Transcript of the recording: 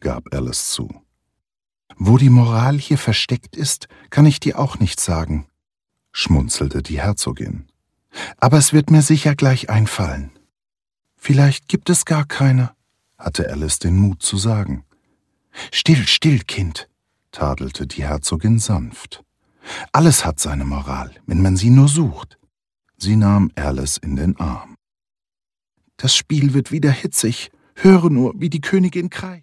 gab Alice zu. »Wo die Moral hier versteckt ist, kann ich dir auch nicht sagen«, schmunzelte die Herzogin. »Aber es wird mir sicher gleich einfallen.« »Vielleicht gibt es gar keine«, hatte Alice den Mut zu sagen. »Still, still, Kind«, tadelte die Herzogin sanft. »Alles hat seine Moral, wenn man sie nur sucht.« Sie nahm Alice in den Arm. »Das Spiel wird wieder hitzig. Höre nur, wie die Königin kreischt.«